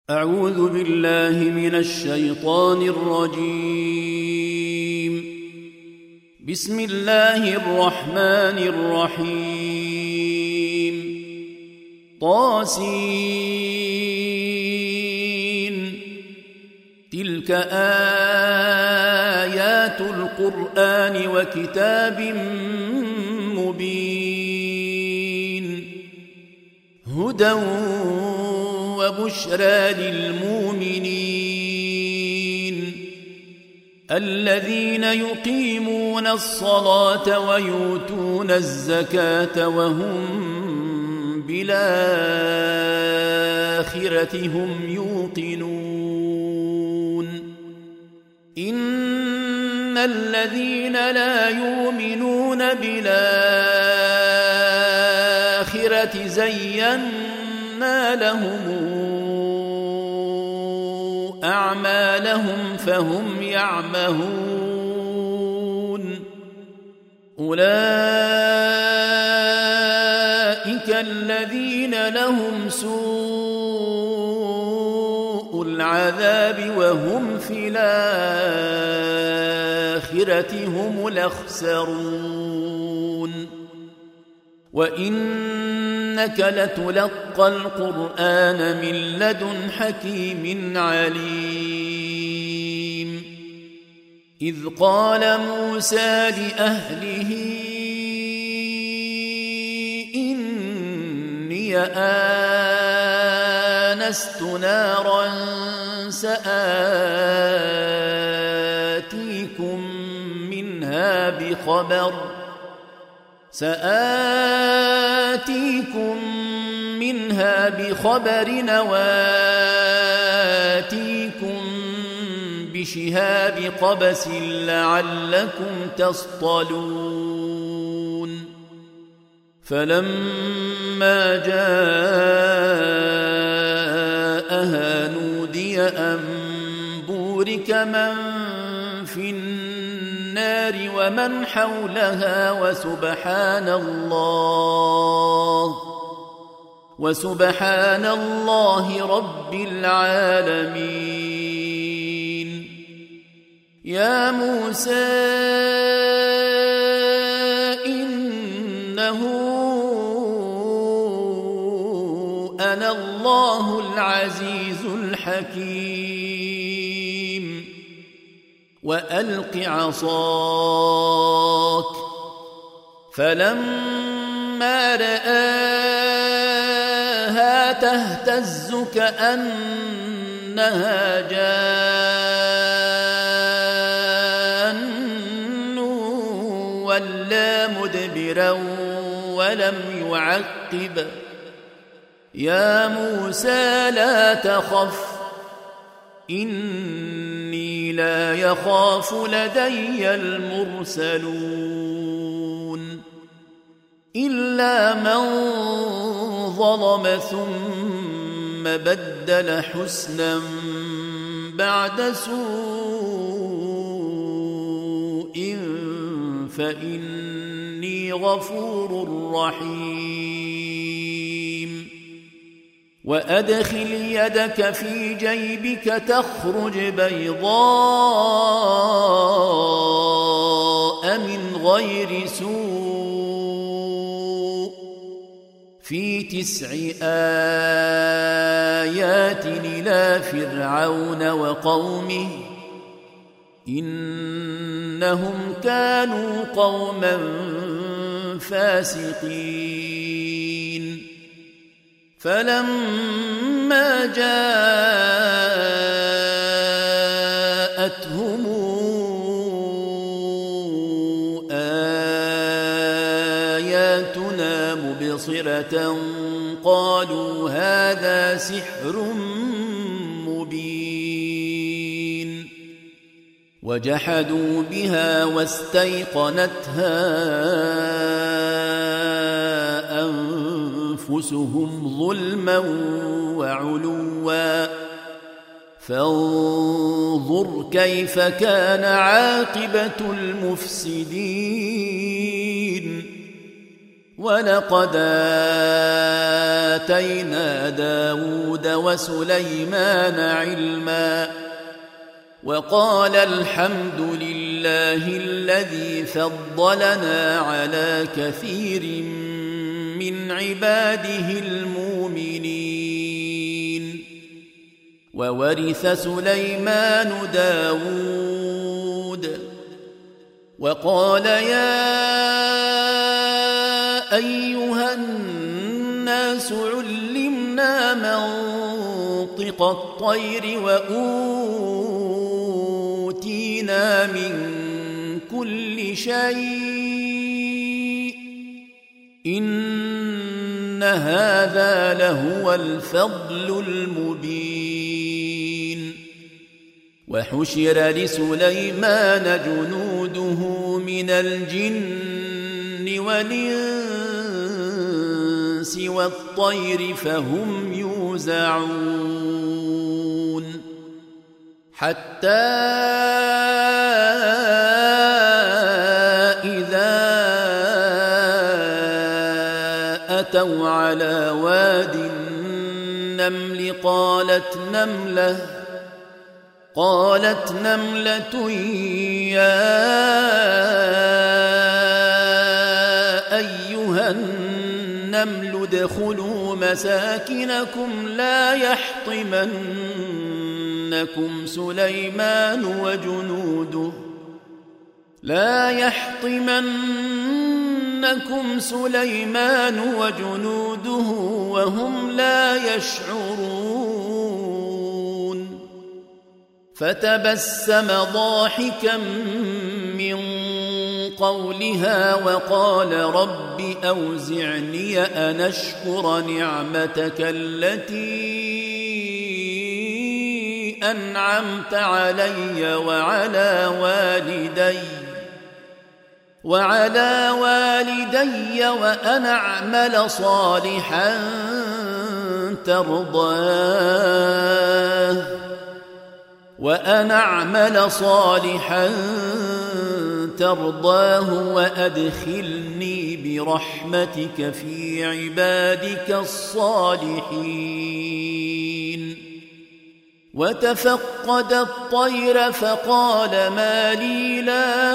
أعوذ بالله من الشيطان الرجيم. بسم الله الرحمن الرحيم. طاسين. تلك آيات القرآن وكتاب مبين. هدى وبشرى للمؤمنين الذين يقيمون الصلاة ويؤتون الزكاة وهم بالآخرة هم يوقنون. إن الذين لا يؤمنون بالآخرة زينا لهم أعمالهم فهم يعمهون. أولئك الذين لهم سوء العذاب وهم في الآخرة هم الأخسرون. وإنك لتلقى القرآن من لدن حكيم عليم. إذ قال موسى لأهله إني آنست نارا سآتيكم منها بخبر وآتيكم بشهاب قبس لعلكم تصطلون. فلما جاءها نودي أن بورك من في النار ومن حولها وسبحان الله رب العالمين. يا موسى إنه أنا الله العزيز الحكيم. وألق عصاك فلما رآها تهتز كأنها جان ولا مدبرا ولم يعقب. يا موسى لا تخف إني لا يخاف لدي المرسلون. إلا من ظلم ثم بدل حسنا بعد سوء فإني غفور رحيم. وأدخل يدك في جيبك تخرج بيضاء من غير سوء في 9 آيات إلى فرعون وقومه إنهم كانوا قوما فاسقين. فلما جاءتهم آياتنا مبصرة قالوا هذا سحر مبين. وجحدوا بها واستيقنتها أنفسهم ظلما وعلوا فانظر كيف كان عاقبة المفسدين. ولقد آتينا داود وسليمان علما وقال الحمد لله الذي فضلنا على كثير من عباده المؤمنين. وورث سليمان داود وقال يا أيها الناس علمنا منطق الطير وأوتينا من كل شيء إن هذا لهو الفضل المبين. وحشر لسليمان جنوده من الجن والإنس والطير فهم يوزعون حتى إذا أتوا على واد النمل قالت نملة يا أيها النمل ادخلوا مساكنكم لا يحطمنكم سليمان وجنوده وهم لا يشعرون. فتبسم ضاحكا من قولها وقال رب أوزعني أن أشكر نعمتك التي أنعمت علي وعلى والدي وأن أعمل صالحا ترضاه وأدخلني برحمتك في عبادك الصالحين. وتفقد الطير فقال ما لي لا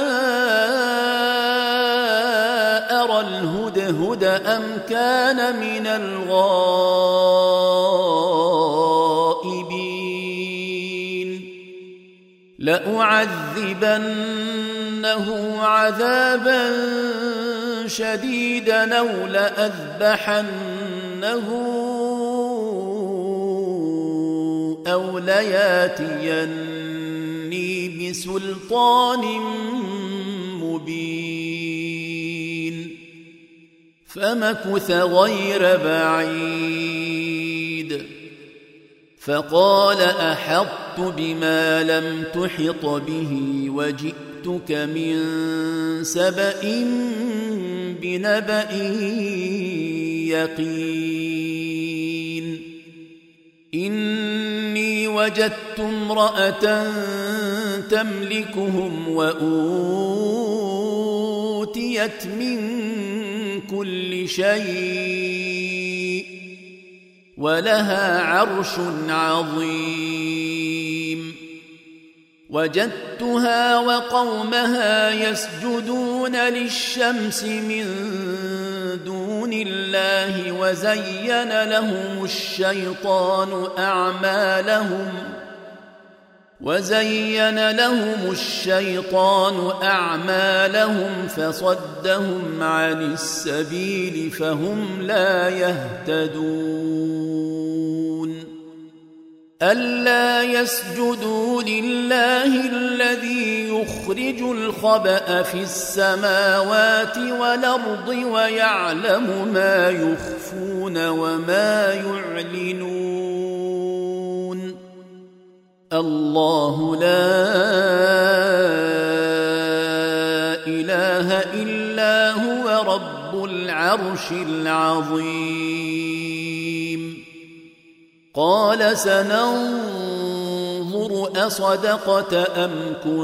أرى الهدهد أم كان من الغائبين لأعذبنه عذابا شديدا أو لأذبحنه أو لياتيني بسلطان مبين. فمكث غير بعيد فقال أحطت بما لم تحط به وجئتك من سبأ بنبأ يقين. إني وجدت امرأة تملكهم وأوتيت من كل شيء ولها عرش عظيم. وجدتها وقومها يسجدون للشمس من دون الله وزين لهم الشيطان أعمالهم فصدهم عن السبيل فهم لا يهتدون. ألا يسجدوا لله الذي يخرج الخبأ في السماوات والأرض ويعلم ما يخفون وما يعلنون. الله لا إله إلا هو رب العرش العظيم. قال سننظر أصدقت أم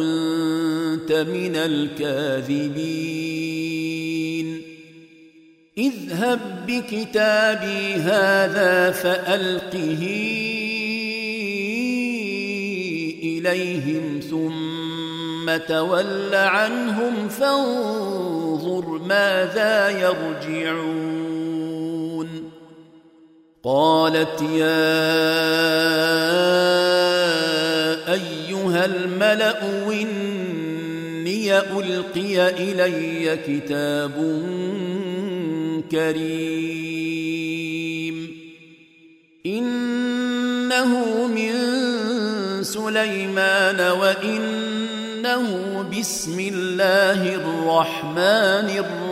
كنت من الكاذبين. اذهب بكتابي هذا فألقه إليهم ثم تول عنهم فانظر ماذا يرجعون قالت يا أيها الملأ إني ألقي إلي كتاب كريم إنه من سليمان وإنه بسم الله الرحمن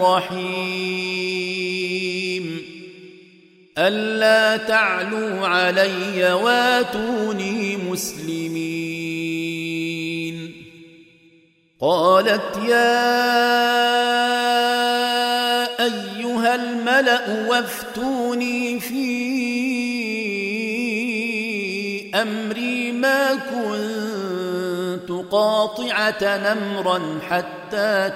الرحيم ألا تعلوا علي واتوني مسلمين قالت يا أيها الملأ وافتوني في أمري ما كنت قاطعة أمرا حتى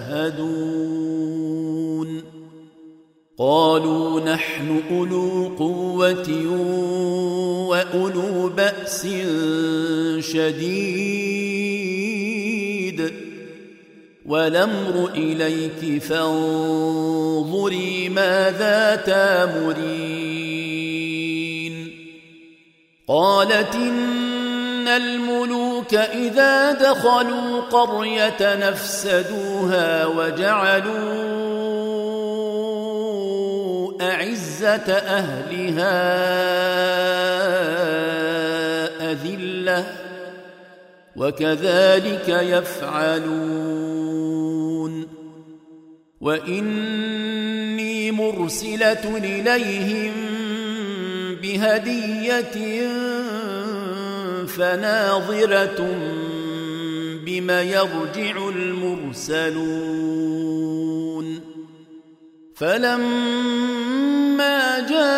تشهدون قالوا نحن أولو قوة وأولو بأس شديد والأمر إليك فانظري ماذا تامرين قالت إن الملوك إذا دخلوا قرية نفسدوها وجعلوا أعزة أهلها أذلة وكذلك يفعلون وإني مرسلة إليهم بهدية فناظرة بما يرجع المرسلون فلما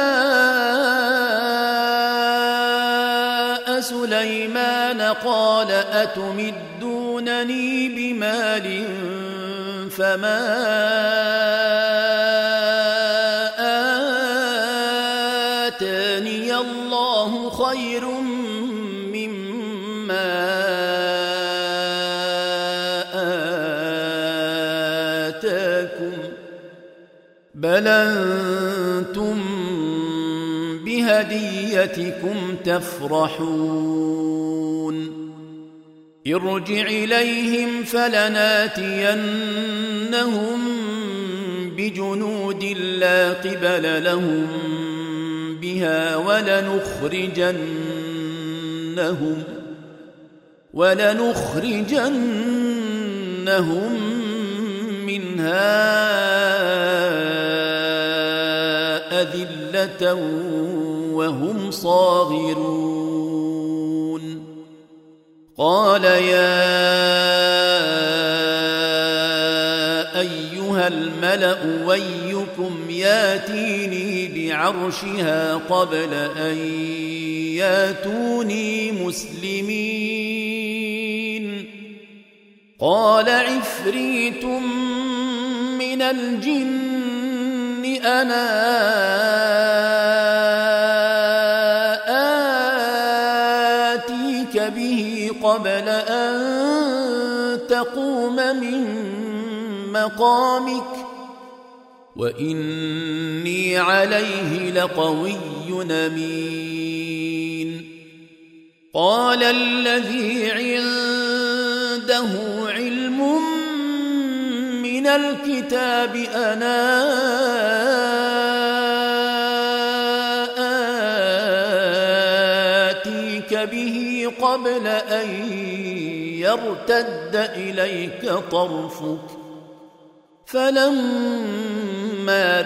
جاء سليمان قال أتمدونني بمال فما آتاني الله خير مما آتاكم بل أنتم بهديتكم تفرحون ارجع إليهم فلناتينهم بجنود لا قبل لهم بها ولنخرجنهم منها أذلة وهم صاغرون قال يا أيها الملأ ويكم ياتيني بعرشها قبل أن ياتوني مسلمين قال عفريت من الجن أنا آتيك به قبل أن تقوم من مقامك وإني عليه لقوي أمين قال الذي عنده علم من الكتاب أنا آتيك به قبل أن يرتد إليك طرفك فلما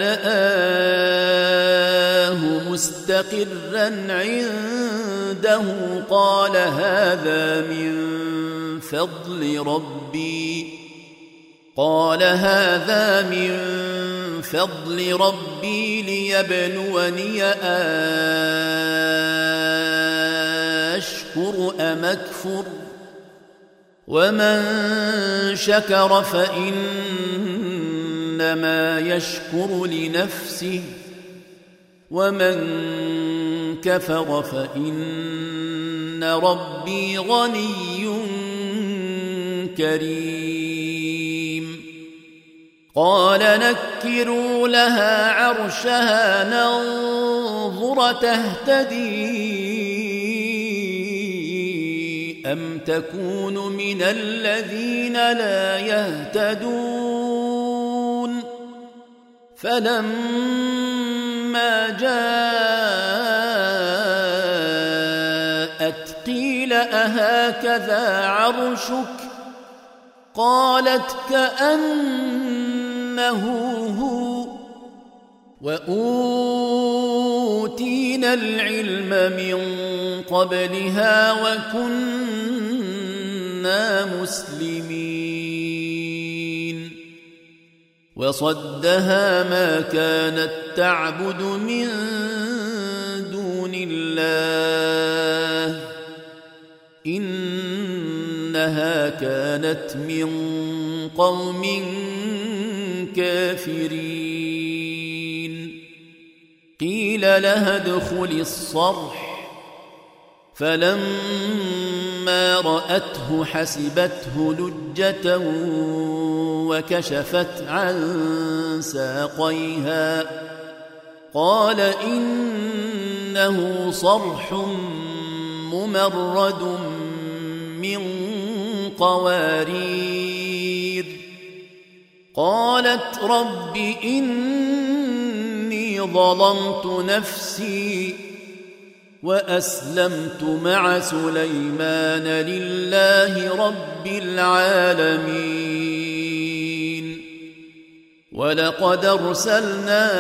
رآه مستقرا عنده قال هذا من فضل ربي ليبلوني أشكر أم أكفر ومن شكر فإنما إنما يشكر لنفسه ومن كفر فإن ربي غني كريم قال نكروا لها عرشها ننظر تهتدي أم تكون من الذين لا يهتدون فلما جاءت قيل أهكذا عرشك قالت كأنه هو وأوتينا العلم من قبلها وكنا مسلمين وصدها ما كانت تعبد من دون الله إنها كانت من قوم كافرين قيل لها ادخل الصرح فلما رأته حسبته لجة وكشفت عن ساقيها قال إنه صرح ممرد من قوارير قالت رب إني ظلمت نفسي وأسلمت مع سليمان لله رب العالمين ولقد أرسلنا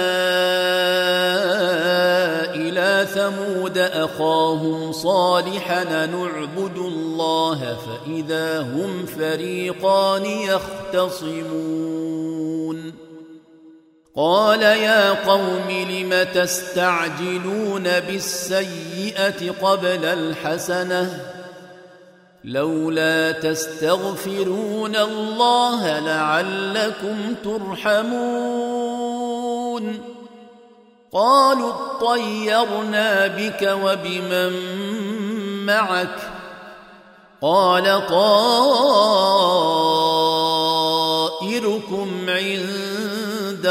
إلى ثمود أخاهم صالحا نعبد الله فإذا هم فريقان يختصمون قال يا قوم لم تستعجلون بالسيئة قبل الحسنة لولا تستغفرون الله لعلكم ترحمون قالوا اطيرنا بك وبمن معك قال طائركم عند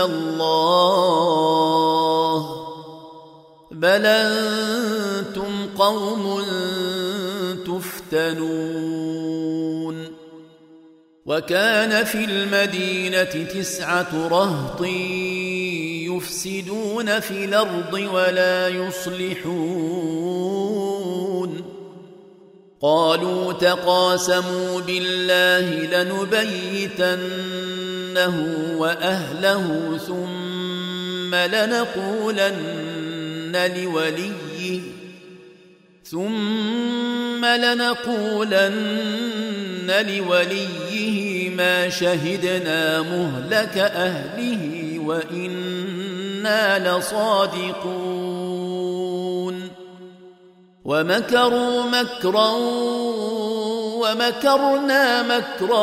الله بل أنتم قوم تفتنون وكان في المدينة 9 رهط يفسدون في الأرض ولا يصلحون قالوا تقاسموا بالله لنبيتنه وأهله ثم لنقولن لوليه ما شهدنا مهلك أهله وإنا لصادقون ومكروا مكرا ومكرنا مكرا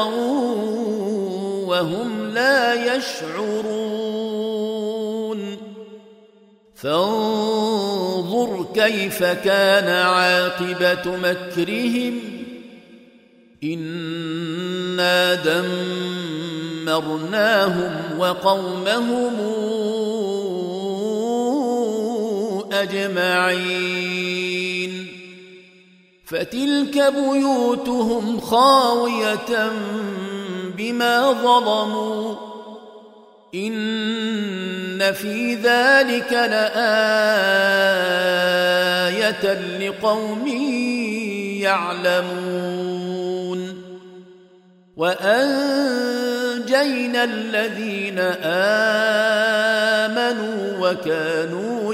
وهم لا يشعرون فانظر كيف كان عاقبة مكرهم إنا دمرناهم وقومهم أجمعين فتلك بيوتهم خاوية بما ظلموا إن في ذلك لآية لقوم يعلمون وأنجينا الذين آمنوا وكانوا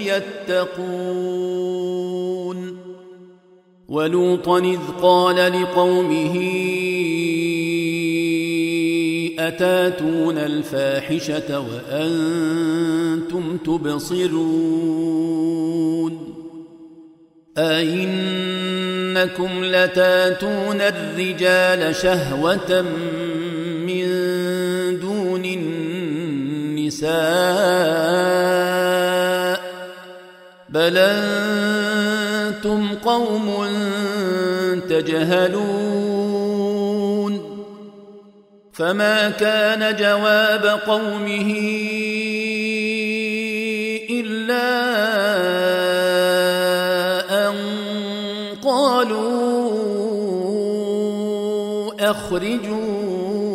يتقون ولوطا إذ قال لقومه أتاتون الفاحشة وأنتم تبصرون أئنكم لتاتون الرجال شهوة من دون النساء بل أنتم قوم تجهلون فما كان جواب قومه إلا أن قالوا أخرجوا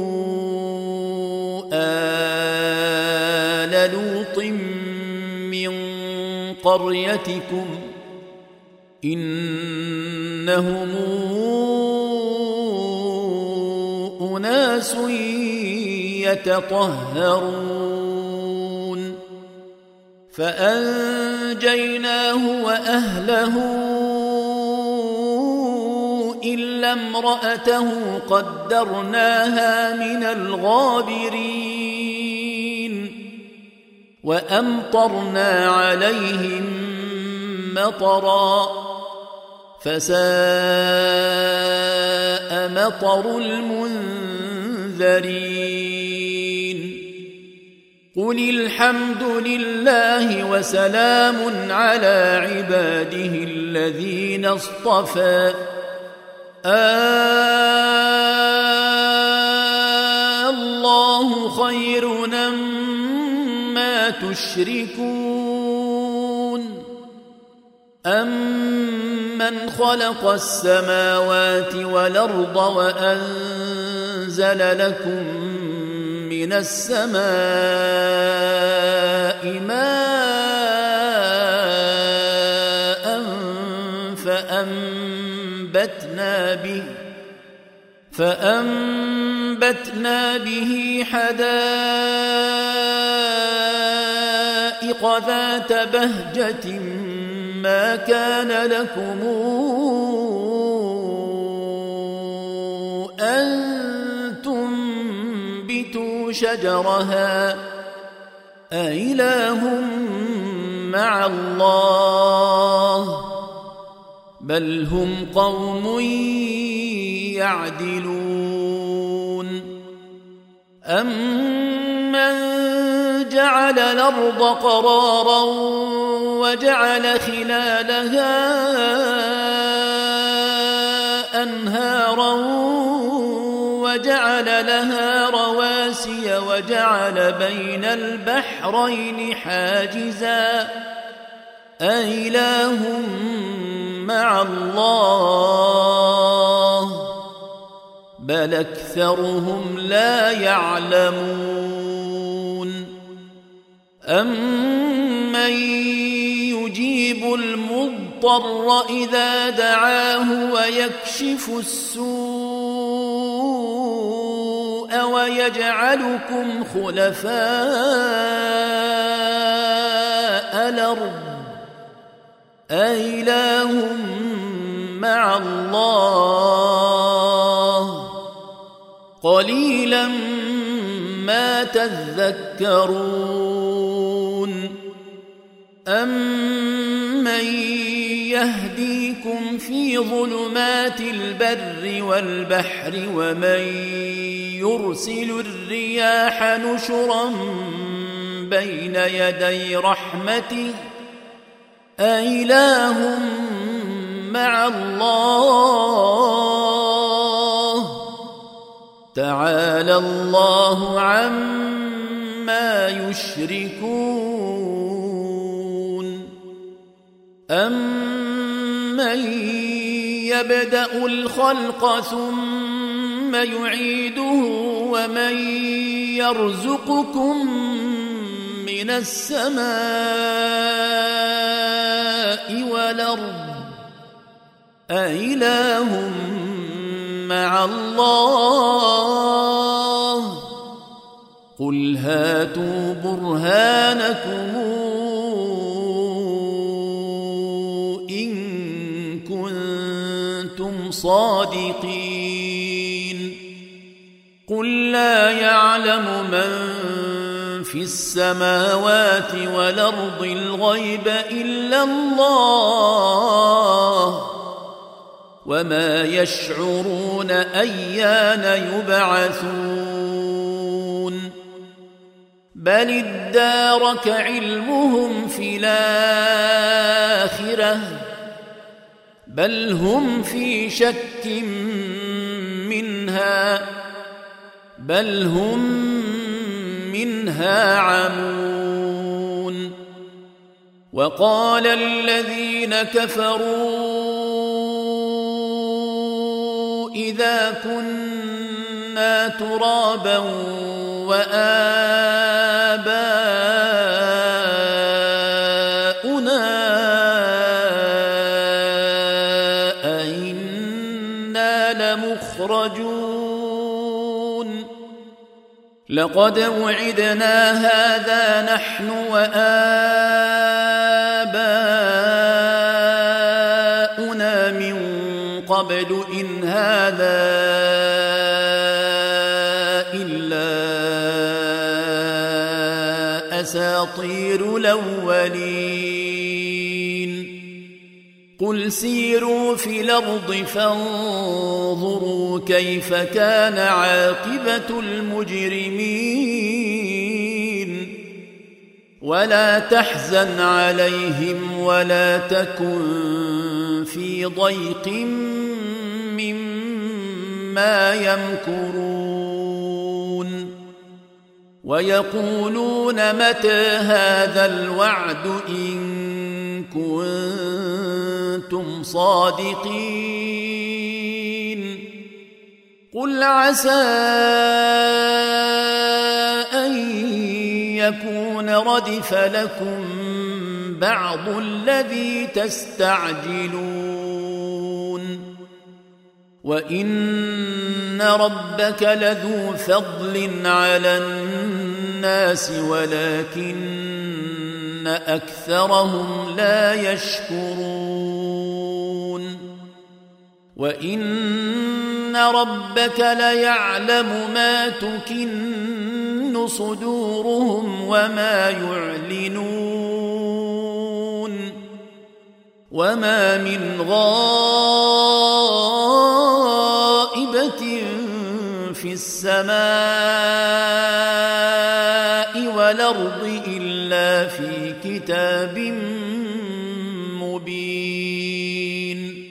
آل لوط من قريتكم إنهم أناس يتطهرون فأنجيناه وأهله إلا امرأته قدرناها من الغابرين وأمطرنا عليهم مطرا فساء مطر المنذرين قل الحمد لله وسلام على عباده الذين اصطفى الله خير أما تشركون أمن خلق السماوات والأرض وأنزل لكم من السماء ماء فأنبتنا به حدائق ذات بهجة ما كان لكم أن تنبتوا شجرها أإله مع الله بل هم قوم يعدلون أمن جعل الأرض قرارا وجعل خلالها أنهارا وجعل لها رواسي وجعل بين البحرين حاجزا أإله مع الله بل أكثرهم لا يعلمون أمن يجيب المضطر إذا دعاه ويكشف السوء ويجعلكم خلفاء الأرض أإله مع الله قليلا ما تذكرون أمن يهديكم في ظلمات البر والبحر ومن يرسل الرياح نشرا بين يدي رحمته أإله مع الله تعالى الله عما يشركون أمن يبدأ الخلق ثم يعيده ومن يرزقكم من السماء والأرض أإله مع الله قل هاتوا برهانكم إن كنتم صادقين قل لا يعلم من في السماوات والأرض الغيب إلا الله وما يشعرون أيان يبعثون بل ادارك علمهم في الآخرة بل هم في شك منها بل هم منها عمون وقال الذين كفروا إذا كنا ترابا وآباؤنا أئنا لمخرجون لقد وعدنا هذا نحن وآباؤنا من قبل إن هذا إلا أساطير الأولين قل سيروا في الأرض فانظروا كيف كان عاقبة المجرمين ولا تحزن عليهم ولا تكن في ضيق مما يمكرون ويقولون متى هذا الوعد إن كنتم صادقين قل عسى أن يكون ردف لكم بعض الذي تستعجلون وإن ربك لذو فضل على الناس ولكن أكثرهم لا يشكرون وإن ربك ليعلم ما تكن صدورهم وما يعلنون وما من غائبة في السماء والأرض إلا في كتاب مبين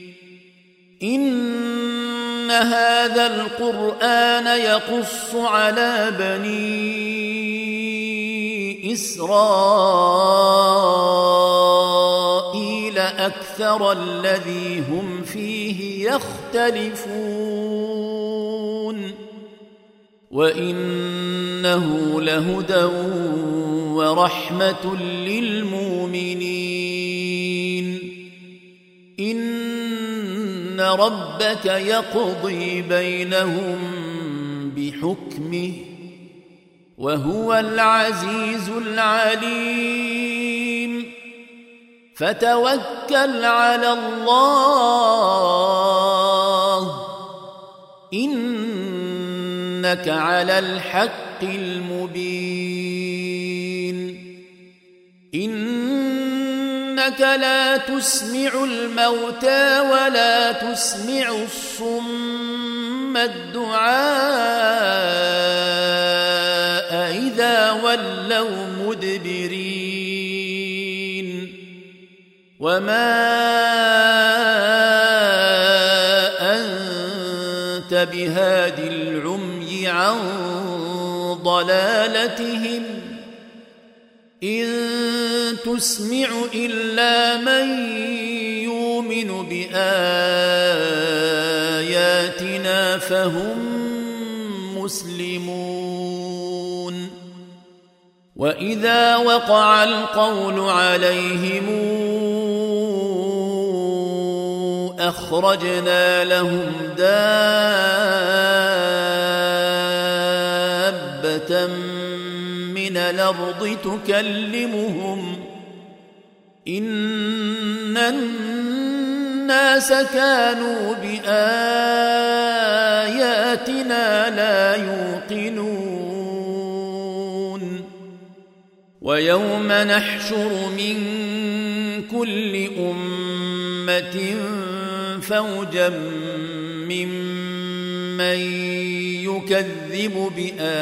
إن هذا القرآن يقص على بني إسرائيل أكثر الذي هم فيه يختلفون وإنه لهدى ورحمة للمؤمنين إن ربك يقضي بينهم بحكمه وهو العزيز العليم فتوكل على الله إنك على الحق المبين إنك لا تسمع الموتى ولا تسمع الصم الدعاء إذا ولوا مدبرين وما أنت بهاد العمي عن ضلالتهم إن تسمع إلا من يؤمن بآياتنا فهم مسلمون وإذا وقع القول عليهم أخرجنا لهم دابة من الأرض تكلمهم إن الناس كانوا بآياتنا لا يوقنون ويوم نحشر من كل أمة فوجا ممن يكذب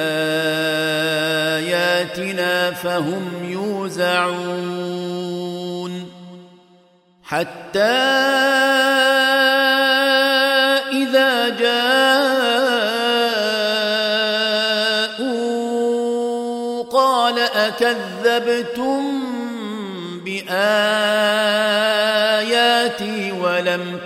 بآياتنا فهم يوزعون حتى إذا جاءوا قال أكذبتم بآياتي ولم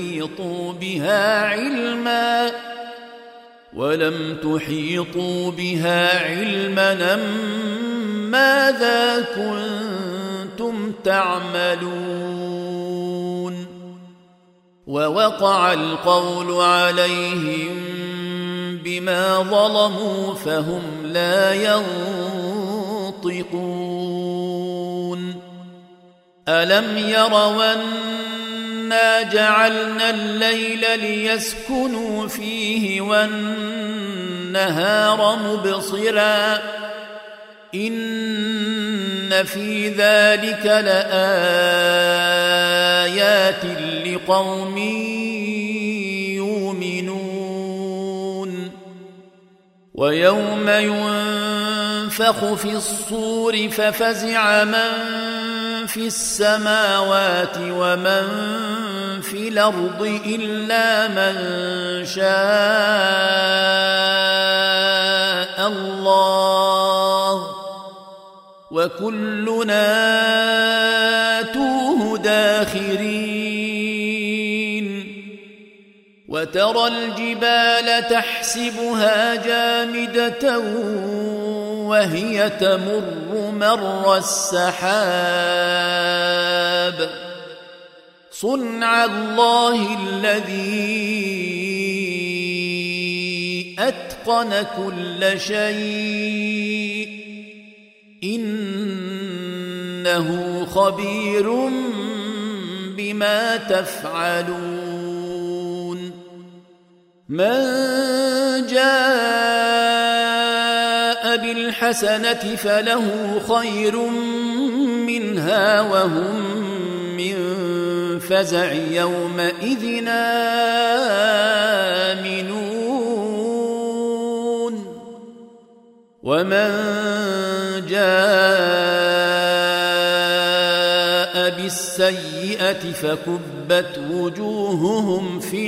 تحيطوا بها علما ماذا كنتم تعملون ووقع القول عليهم بما ظلموا فهم لا ينطقون ألم يروا أنا جعلنا الليل ليسكنوا فيه والنهار مبصرا إن في ذلك لآيات لقوم يؤمنون ويوم ينفخ في الصور ففزع من في السماوات ومن في الأرض إلا من شاء الله وكلنا آتوه داخرين وترى الجبال تحسبها جامدة وهي تمر مر السحاب صنع الله الذي أتقن كل شيء إنه خبير بما تفعلون من جاء بالحسنة فله خير منها وهم من فزع يومئذ آمنون ومن جاء بالسيئة فكبت وجوههم في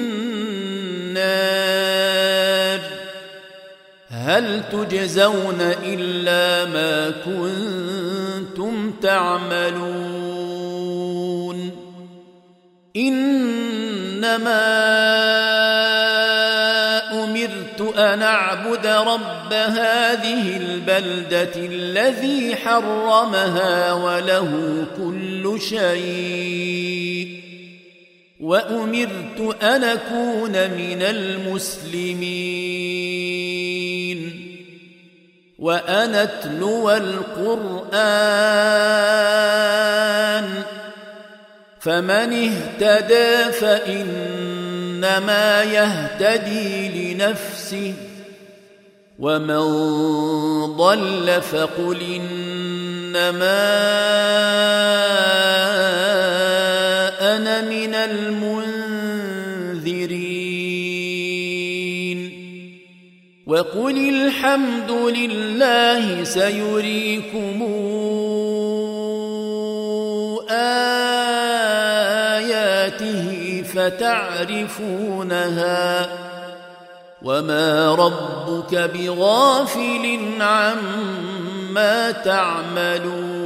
النار هل تجزون إلا ما كنتم تعملون إنما أمرت أن أعبد رب هذه البلدة الذي حرمها وله كل شيء وأمرت أن أكون من المسلمين وأن أتلو القرآن فمن اهتدى فإنما يهتدي لنفسه ومن ضل فقل إنما أنا من المنذرين وقل الحمد لله سيريكم آياته فتعرفونها وما ربك بغافل عما تعملون